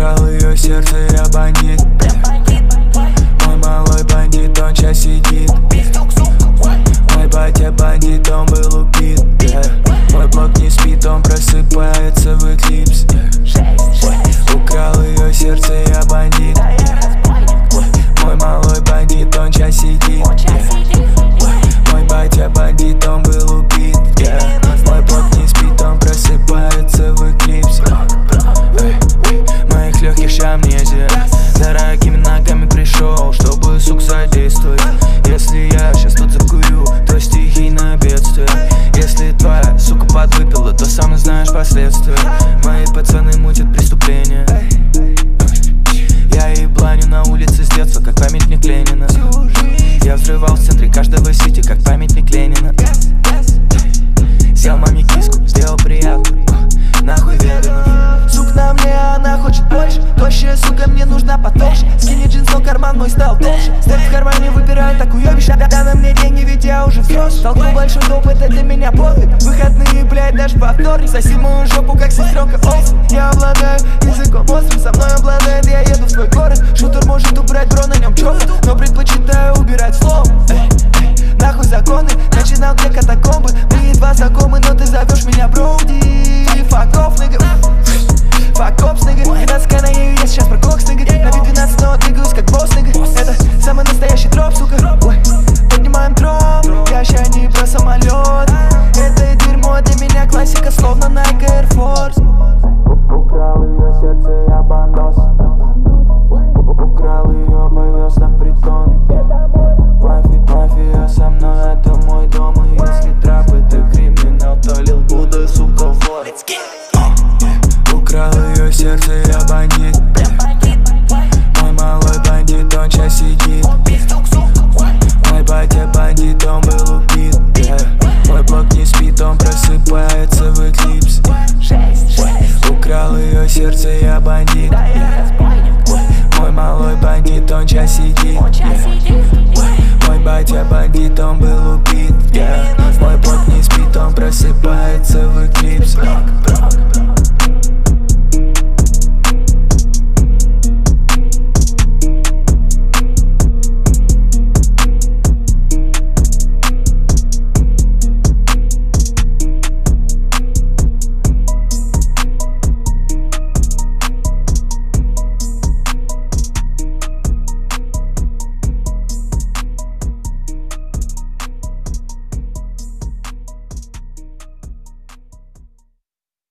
Украл ее сердце, я бандит. Мой малой бандит, он сейчас сидит. Мой батя бандит, он был убит. Мой блок не спит, он просыпается в эклипс. Украл ее сердце, я бандит. Мой малой бандит, он сейчас сидит. Мой батя бандит, он был убит. Мой блок не спит, он просыпается в эклипс. Моих легких ща амнезия. Дорогими ногами пришел, чтобы, сук, задействовать. Если я сейчас тут закурю, то стихийное бедствие. Если твоя сука подвыпила, то сам знаешь последствия. Мои пацаны мутят преступления. Я ебланю на улице с детства, как памятник Ленина. Я взрывал в центре каждого сити, как памятник Ленина. Съел маме киску, сделал приятно, нахуй веганов. Сук на мне, она хочет больше. Тощая сука, мне нужна потолще. Скини джинс, но карман мой стал толще. Степ в кармане, выбираю такую ёбищ. Да на мне деньги, ведь я уже взрослый. Толкнул большой доп, это для меня подвиг. Выходные, блядь, даже по вторник. Соси мою жопу, как сестренка Олсен. Я обладаю языком острым, со мной обладает. Я еду в свой город. Шутер может убрать бро, на нем чокнут, но предпочитаю убирать словом. Нахуй законы, начинал для катакомбы. Мы едва знакомы, но ты зовешь меня Броуди. Fuck off, nigga. Fuck off, nigga. 12к на ею, я сейчас про кокс, nigga. На вид 12, но двигаюсь как босс, nigga. Это самый настоящий дроп, сука. Ой, поднимаем троп. Я ща не про самолет. Это дерьмо для меня классика, словно Nike Air Force. Украл ее сердце, я бандос. Украл ее, повез на притон. Мафия со мной, это мой дом. И если трап это криминал, то лил Будда, сука, вор. Украл ее сердце, я бандит. Мой малой бандит, он сейчас сидит. Мой батя бандит, он был убит. Мой блок не спит, он просыпается в эклипс. Украл ее сердце, я бандит. Мой малой бандит, он сейчас сидит. Мой батя бандит, он был убит. Мой блок не спит, он просыпается в эклипс.